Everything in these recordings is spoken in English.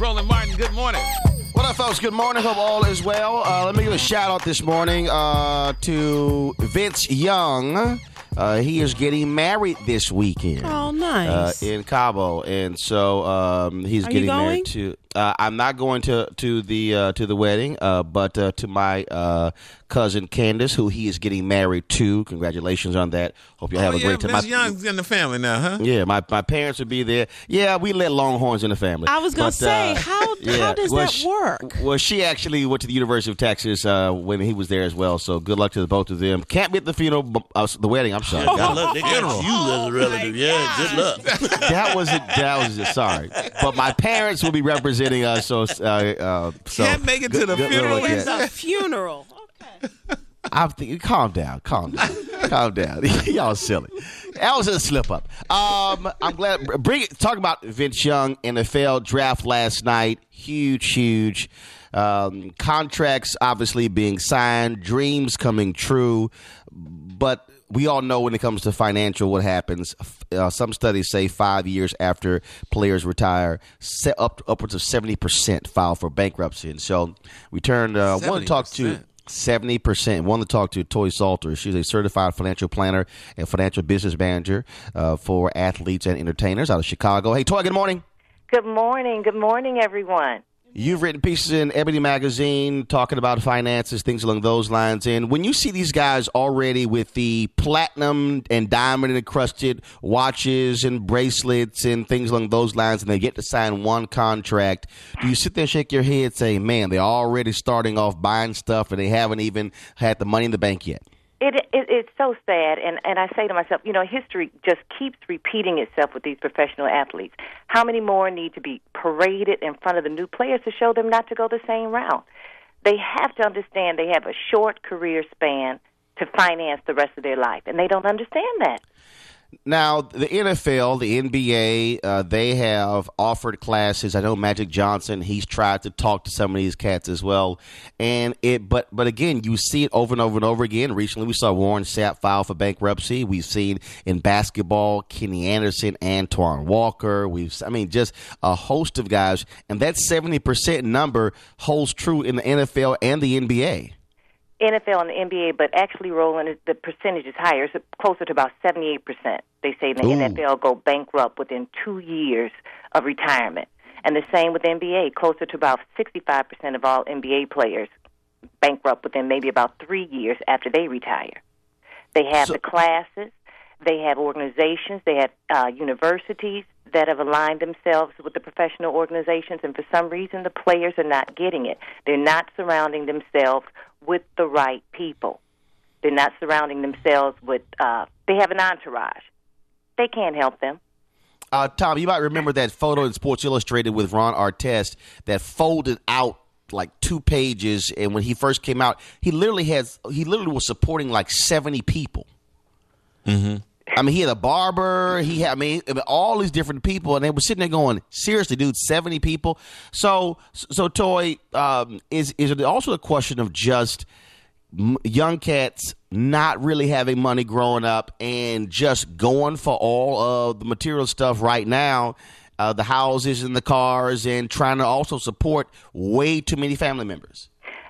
Roland Martin, good morning. What up, folks? Good morning. Hope all is well. Let me give a shout-out this morning to Vince Young. He is getting married this weekend. Oh, nice. In Cabo, and so he's getting married to. I'm not going to the wedding, but to my cousin Candace, who he is getting married to. Congratulations on that. Hope you have a great time. Vince Young's in the family now, huh? Yeah, my parents would be there. Yeah, we let Longhorns in the family. I was going to say, how does that work? Well, she actually went to the University of Texas when he was there as well. So good luck to the both of them. Can't be at the funeral, the wedding. I'm sorry. Good luck. They got you as a relative. Yeah, good luck. That was it. Sorry, but my parents will be representing us. So can't make it to the funeral. It's a funeral. Okay. I'm thinking, calm down. Y'all silly. That was a slip up. I'm glad. Talk about Vince Young NFL draft last night. Huge. Contracts obviously being signed, dreams coming true, but we all know when it comes to financial what happens. Some studies say 5 years after players retire, upwards of 70% file for bankruptcy. And so we turned want to talk to 70%. Want to talk to Toy Salter. She's a certified financial planner and financial business manager for athletes and entertainers out of Chicago. Hey, Toy, good morning. Good morning. Good morning, everyone. You've written pieces in Ebony Magazine talking about finances, things along those lines. And when you see these guys already with the platinum and diamond encrusted watches and bracelets and things along those lines, and they get to sign one contract, do you sit there and shake your head saying, man, they're already starting off buying stuff and they haven't even had the money in the bank yet? It's so sad, and I say to myself, history just keeps repeating itself with these professional athletes. How many more need to be paraded in front of the new players to show them not to go the same route? They have to understand they have a short career span to finance the rest of their life, and they don't understand that. Now, the NFL, the NBA, they have offered classes. I know Magic Johnson, he's tried to talk to some of these cats as well. But again, you see it over and over and over again. Recently, we saw Warren Sapp file for bankruptcy. We've seen in basketball, Kenny Anderson, Antoine Walker. Just a host of guys. And that 70% number holds true in the NFL and the NBA. NFL and the NBA, but actually, Roland, the percentage is higher. It's closer to about 78%. They say the NFL go bankrupt within 2 years of retirement. And the same with NBA, closer to about 65% of all NBA players bankrupt within maybe about 3 years after they retire. They have the classes. They have organizations. They have universities that have aligned themselves with the professional organizations, and for some reason the players are not getting it. They're not surrounding themselves with the right people. They're not surrounding themselves with, they have an entourage. They can't help them. Tom, you might remember that photo in Sports Illustrated with Ron Artest that folded out like 2 pages, and when he first came out, he literally was supporting like 70 people. Mm-hmm. He had a barber. He had, all these different people, and they were sitting there going, "Seriously, dude, 70 people." So, Toy, is it also a question of just young cats not really having money growing up and just going for all of the material stuff right now, the houses and the cars, and trying to also support way too many family members?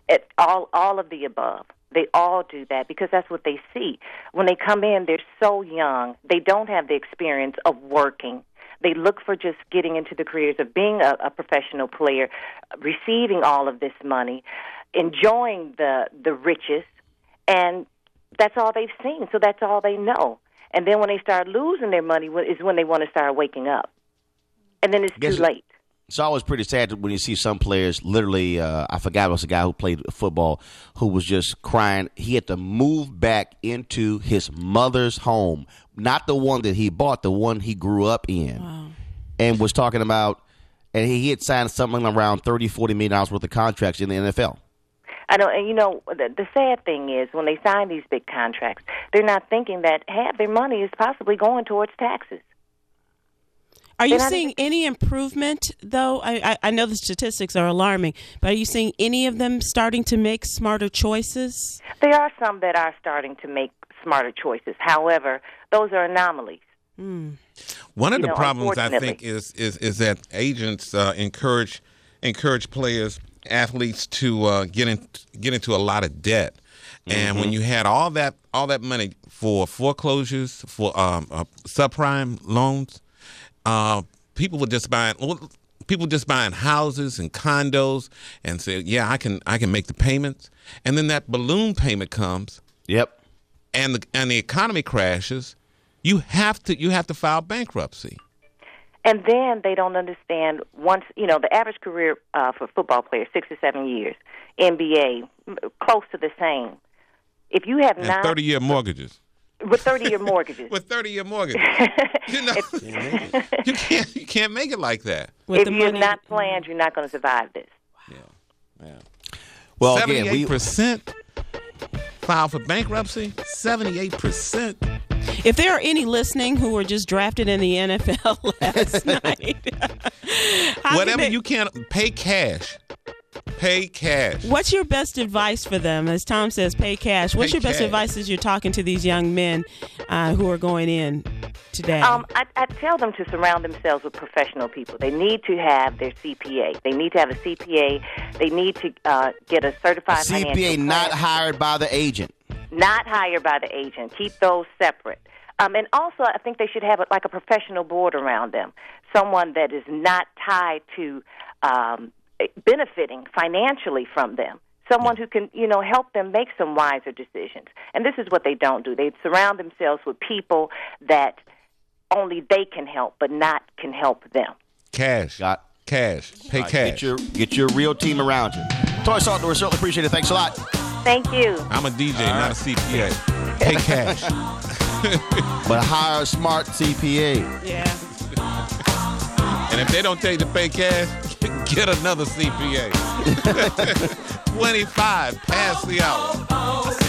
All of the above. They all do that because that's what they see. When they come in, they're so young. They don't have the experience of working. They look for just getting into the careers of being a professional player, receiving all of this money, enjoying the riches, and that's all they've seen. So that's all they know. And then when they start losing their money is when they want to start waking up. And then it's too late. It's always pretty sad when you see some players literally, I forgot it was a guy who played football who was just crying. He had to move back into his mother's home, not the one that he bought, the one he grew up in. Wow. And was talking about, and he had signed something around $30, $40 million worth of contracts in the NFL. I know, and the sad thing is when they sign these big contracts, they're not thinking that half their money is possibly going towards taxes. Are you seeing any improvement, though? I know the statistics are alarming, but are you seeing any of them starting to make smarter choices? There are some that are starting to make smarter choices. However, those are anomalies. One of the problems, I think, is that agents encourage encourage athletes to get into a lot of debt. And when you had all that money for foreclosures, for subprime loans, people just buying houses and condos and say, yeah, I can make the payments. And then that balloon payment comes. Yep. And the economy crashes. You have to file bankruptcy. And then they don't understand once, the average career for football players, 6 to 7 years. NBA, close to the same. If you have 30-year mortgages. With 30-year mortgages. With 30-year mortgages. You can't make it like that. If you're not planned, you're not going to survive this. Yeah. Well, 78% file for bankruptcy. 78%. If there are any listening who were just drafted in the NFL last night, whatever you can, pay cash. Pay cash. What's your best advice for them? As Tom says, pay cash. What's your best advice as you're talking to these young men who are going in today? I tell them to surround themselves with professional people. They need to have their CPA. They need to have a CPA. They need to get a certified financial CPA plan. not hired by the agent. Not hired by the agent. Keep those separate. And also, I think they should have a professional board around them, someone that is not tied to benefiting financially from them, someone who can, help them make some wiser decisions. And this is what they don't do. They surround themselves with people that only they can help, but not can help them. Cash. Cash. Pay cash. Get your real team around you. Toy Salter, we certainly appreciate it. Thanks a lot. Thank you. I'm a DJ, not a CPA. Pay cash. But hire a smart CPA. Yeah. And if they don't take the pay cash, get another CPA. 25 past the hour.